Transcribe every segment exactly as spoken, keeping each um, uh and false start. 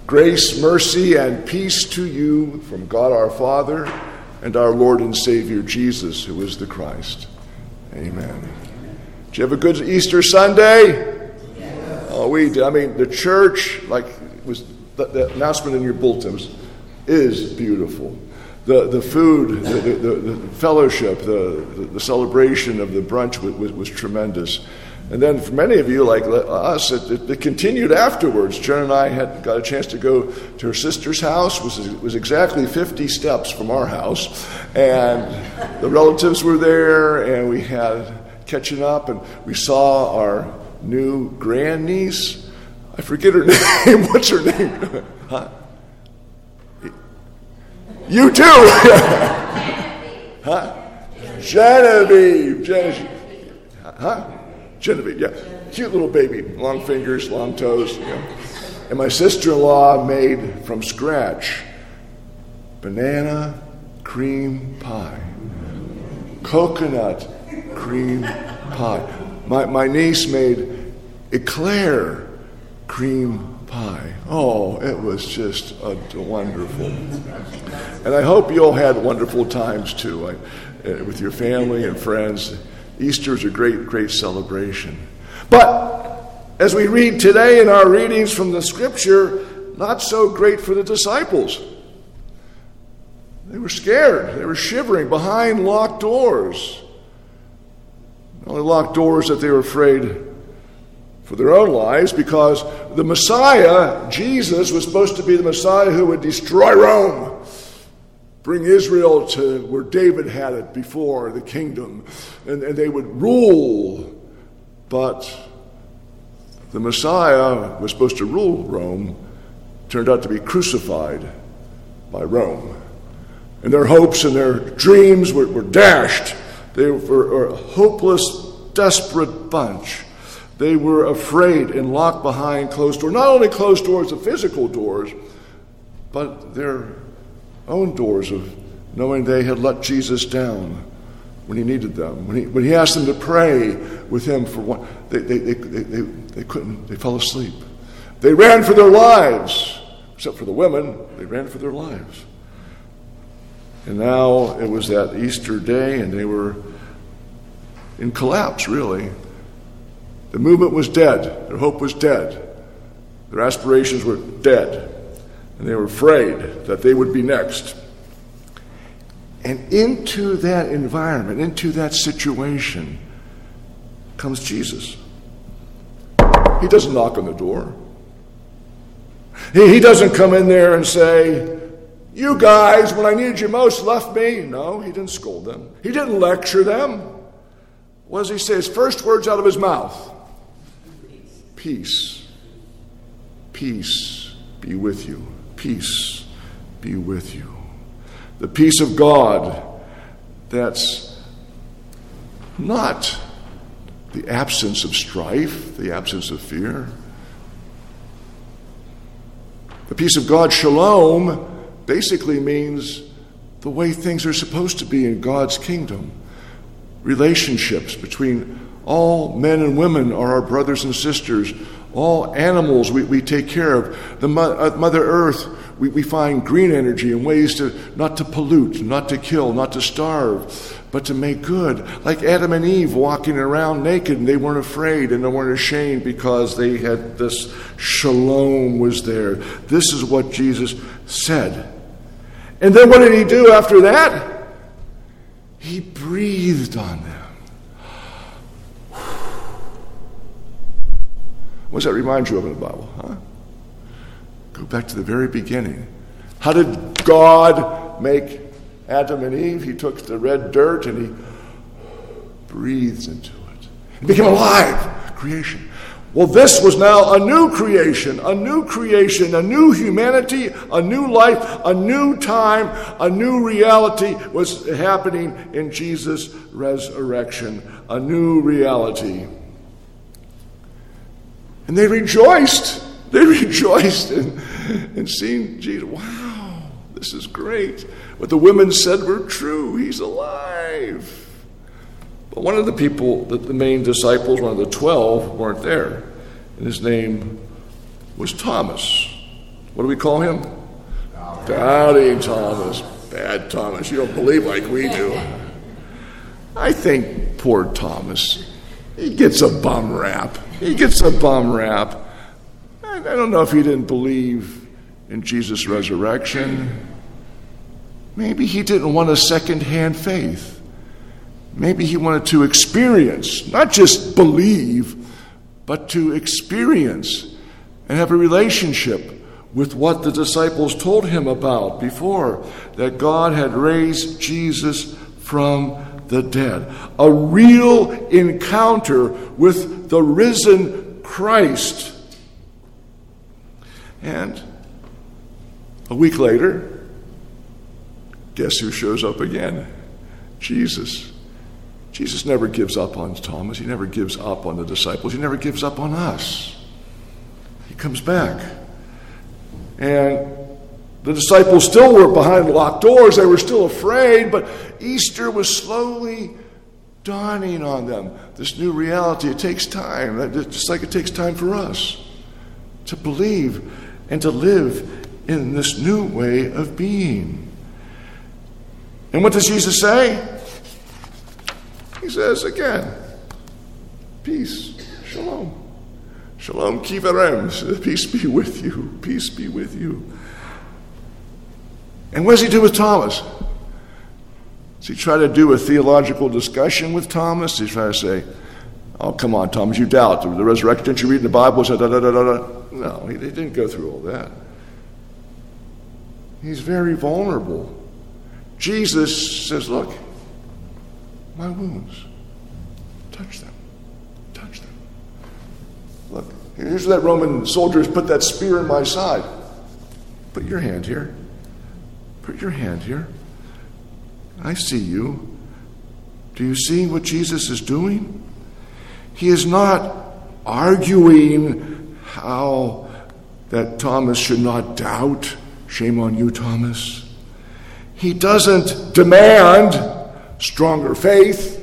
Grace, mercy, and peace to you from God our Father and our Lord and Savior Jesus, who is the Christ. Amen. Did you have a good Easter Sunday? Yes. Oh, we did. I mean, the church, like it was the, the announcement in your bulletins, is beautiful. The the food, the, the, the fellowship, the, the the celebration of the brunch was, was, was tremendous. And then for many of you, like us, it, it, it continued afterwards. Jen and I had got a chance to go to her sister's house. It was, it was exactly fifty steps from our house. And the relatives were there, and we had catching up, and we saw our new grandniece. I forget her name. What's her name? Huh? You too! Huh? Genevieve. Genevieve. Huh? Genevieve, yeah. Cute little baby. Long fingers, long toes. You know. And my sister-in-law made from scratch banana cream pie. Coconut cream pie. My, my niece made eclair cream pie. Oh, it was just uh, wonderful. And I hope you all had wonderful times too, I, uh, with your family and friends. Easter is a great, great celebration. But as we read today in our readings from the Scripture, not so great for the disciples. They were scared. They were shivering behind locked doors. Not only locked doors that they were afraid for their own lives, because the Messiah, Jesus, was supposed to be the Messiah who would destroy Rome, bring Israel to where David had it before, the kingdom, and, and they would rule. But the Messiah was supposed to rule Rome, turned out to be crucified by Rome. And their hopes and their dreams were, were dashed. They were a hopeless, desperate bunch. They were afraid and locked behind closed doors. Not only closed doors, the physical doors, but their own doors of knowing they had let Jesus down when he needed them. When he, when he asked them to pray with him for one, they, they, they, they, they, they couldn't. They fell asleep. They ran for their lives, except for the women. They ran for their lives. And now it was that Easter day, and they were in collapse, really. The movement was dead. Their hope was dead. Their aspirations were dead. And they were afraid that they would be next. And into that environment, into that situation, comes Jesus. He doesn't knock on the door. He, he doesn't come in there and say, "You guys, when I needed you most, left me." No, he didn't scold them. He didn't lecture them. What does he say? His first words out of his mouth: Peace. Peace be with you. Peace be with you. The peace of God that's not the absence of strife, the absence of fear. The peace of God, shalom, basically means the way things are supposed to be in God's kingdom. Relationships between all men and women are our brothers and sisters. All animals we, we take care of. The mo- uh, Mother Earth, we, we find green energy and ways to not to pollute, not to kill, not to starve, but to make good. Like Adam and Eve walking around naked, and they weren't afraid and they weren't ashamed because they had this shalom was there. This is what Jesus said. And then what did he do after that? He breathed on them. What does that remind you of in the Bible? Huh? Go back to the very beginning. How did God make Adam and Eve? He took the red dirt and he breathed into it. It became alive. Creation. Well, this was now a new creation, a new creation, a new humanity, a new life, a new time, a new reality was happening in Jesus' resurrection. A new reality. And they rejoiced. They rejoiced in, in seeing Jesus. Wow, this is great. What the women said were true. He's alive. But one of the people, the, the main disciples, one of the twelve, weren't there. And his name was Thomas. What do we call him? Doubting Thomas. Bad Thomas. You don't believe like we do. I think poor Thomas, he gets a bum rap. He gets a bum rap. I don't know if he didn't believe in Jesus' resurrection. Maybe he didn't want a second-hand faith. Maybe he wanted to experience, not just believe, but to experience and have a relationship with what the disciples told him about before, that God had raised Jesus from the dead. A real encounter with the risen Christ. And a week later, guess who shows up again? Jesus. Jesus never gives up on Thomas. He never gives up on the disciples. He never gives up on us. He comes back. And the disciples still were behind locked doors. They were still afraid, but Easter was slowly dawning on them. This new reality, it takes time, just like it takes time for us to believe and to live in this new way of being. And what does Jesus say? He says again, peace, shalom. Shalom kivarem, peace be with you, peace be with you. And what does he do with Thomas? Does he try to do a theological discussion with Thomas? Does he try to say, oh, come on, Thomas, you doubt the resurrection. Didn't you read in the Bible? Da, da, da, da, da. No, he didn't go through all that. He's very vulnerable. Jesus says, look, my wounds, touch them, touch them. Look, here's that Roman soldiers put that spear in my side. Put your hand here. Put your hand here. I see you. Do you see what Jesus is doing? He is not arguing how that Thomas should not doubt. Shame on you, Thomas. He doesn't demand stronger faith.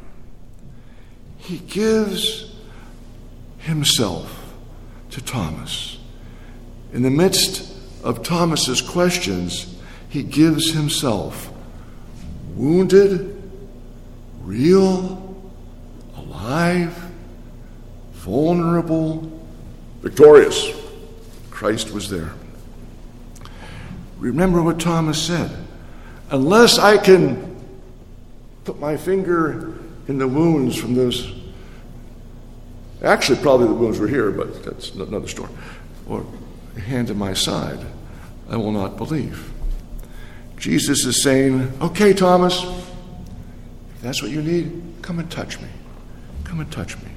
He gives himself to Thomas. In the midst of Thomas's questions, he gives himself wounded, real, alive, vulnerable, victorious. Christ was there. Remember what Thomas said. Unless I can put my finger in the wounds from those, actually probably the wounds were here, but that's another story, or hand in my side, I will not believe. Jesus is saying, okay, Thomas, if that's what you need, come and touch me. Come and touch me.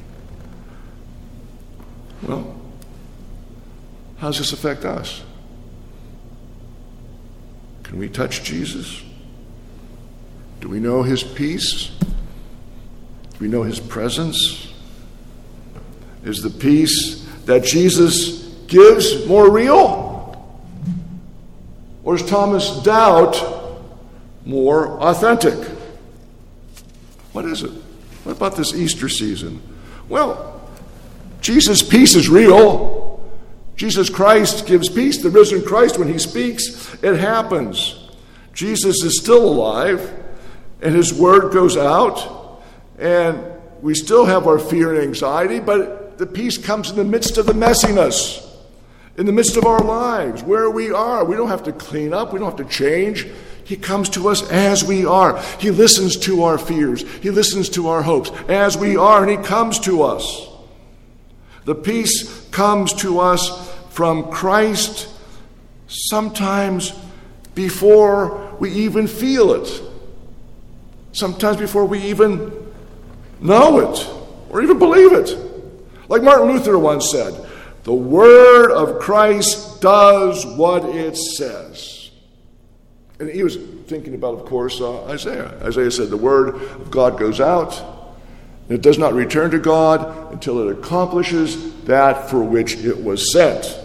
Well, how does this affect us? Can we touch Jesus? Do we know his peace? Do we know his presence? Is the peace that Jesus gives more real? Or is Thomas' doubt more authentic? What is it? What about this Easter season? Well, Jesus' peace is real. Jesus Christ gives peace. The risen Christ, when he speaks, it happens. Jesus is still alive, and his word goes out, and we still have our fear and anxiety, but the peace comes in the midst of the messiness, in the midst of our lives, where we are. We don't have to clean up. We don't have to change. He comes to us as we are. He listens to our fears. He listens to our hopes as we are, and he comes to us. The peace comes to us from Christ sometimes before we even feel it. Sometimes before we even know it or even believe it. Like Martin Luther once said, the word of Christ does what it says. And he was thinking about, of course, uh, Isaiah. Isaiah said the word of God goes out, and it does not return to God until it accomplishes that for which it was sent.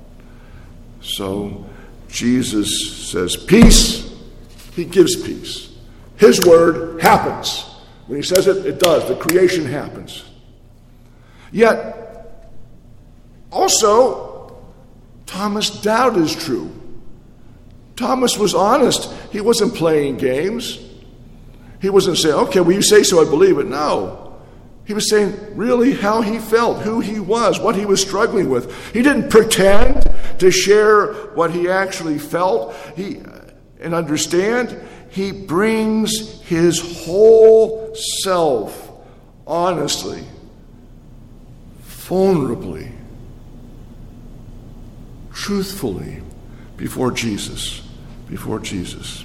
So Jesus says peace. He gives peace. His word happens. When he says it, it does. The creation happens. Yet, also, Thomas' doubt is true. Thomas was honest. He wasn't playing games. He wasn't saying, okay, well, you say so, I believe it. No. He was saying really how he felt, who he was, what he was struggling with. He didn't pretend to share what he actually felt he and understand. He brings his whole self honestly, vulnerably, truthfully before Jesus, before Jesus.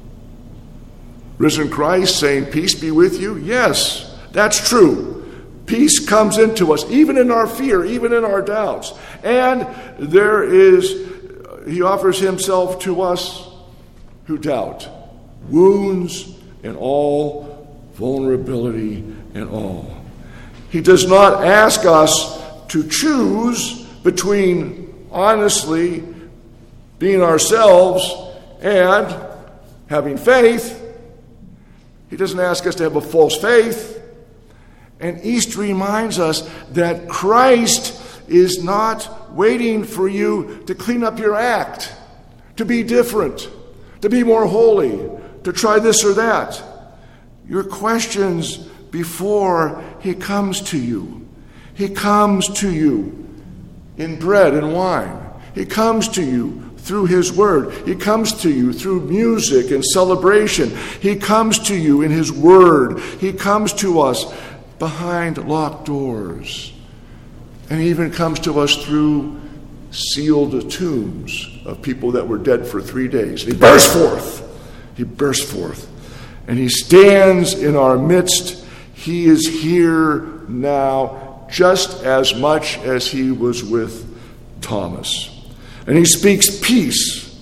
Risen Christ saying, peace be with you? Yes, that's true. Peace comes into us, even in our fear, even in our doubts. And there is, he offers himself to us who doubt. Wounds and all, vulnerability and all. He does not ask us to choose between honestly being ourselves and having faith. He doesn't ask us to have a false faith. And Easter reminds us that Christ is not waiting for you to clean up your act, to be different, to be more holy, to try this or that. Your questions before he comes to you. He comes to you in bread and wine. He comes to you through his word. He comes to you through music and celebration. He comes to you in his word. He comes to us behind locked doors. And he even comes to us through sealed tombs of people that were dead for three days. And he bursts forth. He bursts forth. And he stands in our midst. He is here now just as much as he was with Thomas. And he speaks peace,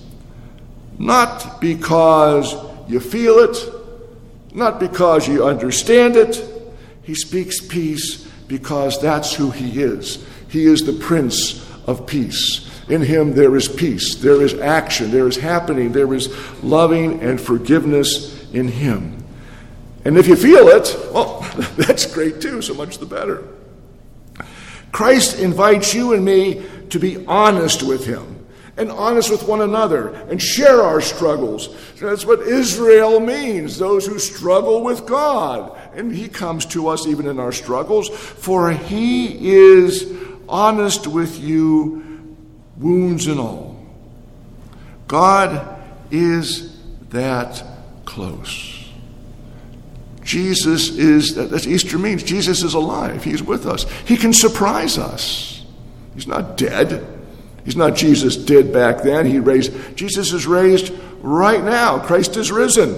not because you feel it, not because you understand it. He speaks peace because that's who he is. He is the Prince of Peace. In him there is peace, there is action, there is happening, there is loving and forgiveness in him. And if you feel it, well, that's great too, so much the better. Christ invites you and me to be honest with him and honest with one another and share our struggles. That's what Israel means, those who struggle with God. And he comes to us even in our struggles, for he is honest with you, wounds and all. God is that close. Jesus is, that's Easter means, Jesus is alive. He's with us. He can surprise us. He's not dead. He's not Jesus dead back then. He raised, Jesus is raised right now. Christ is risen.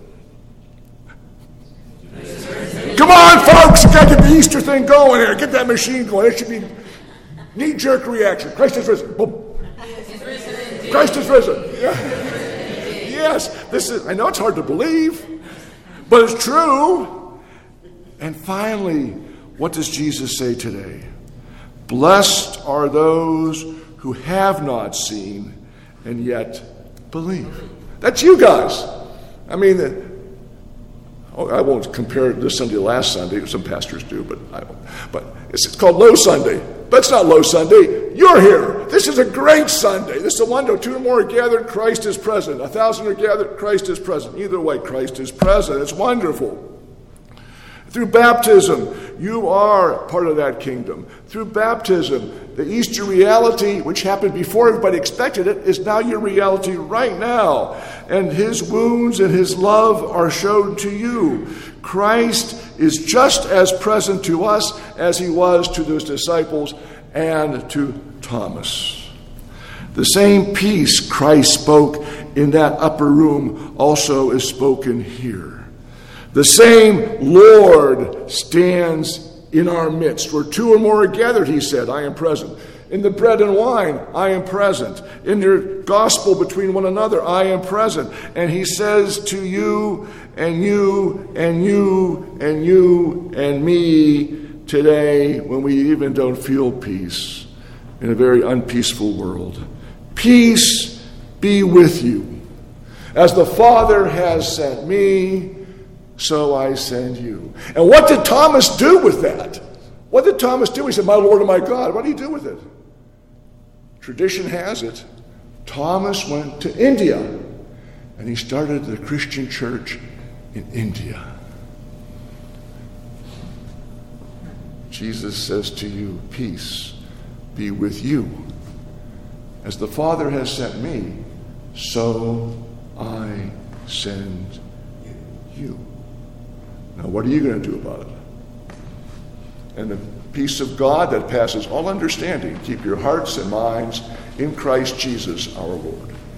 Come on, folks, you got to get the Easter thing going here. Get that machine going. It should be knee-jerk reaction. Christ is risen. Boom. Christ is risen. Yeah. Yes, this is. I know it's hard to believe, but it's true. And finally, what does Jesus say today? Blessed are those who have not seen and yet believe. That's you guys. I mean, oh, I won't compare this Sunday to last Sunday. Some pastors do, but I won't. But it's, it's called Low Sunday. But it's not Low Sunday. You're here. This is a great Sunday. This is a wonder. Two or more are gathered, Christ is present. A thousand are gathered, Christ is present. Either way, Christ is present. It's wonderful. Through baptism, you are part of that kingdom. Through baptism, the Easter reality, which happened before everybody expected it, is now your reality right now. And his wounds and his love are shown to you. Christ is just as present to us as he was to those disciples and to Thomas. The same peace Christ spoke in that upper room also is spoken here. The same Lord stands in our midst. Where two or more are gathered, he said, I am present. In the bread and wine, I am present. In your gospel between one another, I am present. And he says to you and you and you and you and me today, when we even don't feel peace in a very unpeaceful world, peace be with you. As the Father has sent me, so I send you. And what did Thomas do with that? What did Thomas do? He said, my Lord and my God. What did he do with it? Tradition has it, Thomas went to India, and he started the Christian church in India. Jesus says to you, peace be with you. As the Father has sent me, so I send you. Now, what are you going to do about it? And the peace of God that passes all understanding, keep your hearts and minds in Christ Jesus our Lord.